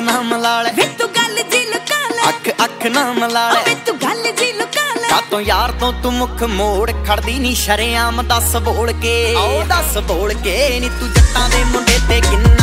ਨਾ ਮਿਲਾ ਲੈ ਵੇ ਤੂੰ ਗੱਲ ਜੀ ਲੁਕਾ ਲੈ ਅੱਖ ਨਾ ਮਿਲਾ ਲੈ ਵੇ ਤੂੰ ਗੱਲ ਜੀ ਲੁਕਾ ਲੈ ਕਾਤੋਂ ਯਾਰ ਤੋਂ ਤੂੰ ਮੁੱਖ ਮੋੜ ਖੜਦੀ ਨੀ ਸ਼ਰੇਆਮ ਦੱਸ ਬੋਲ ਕੇ ਓ ਦੱਸ ਬੋਲ ਕੇ ਨੀ ਤੂੰ ਜੱਟਾਂ ਦੇ ਮੁੰਡੇ ਤੇ ਕਿੰਨਾ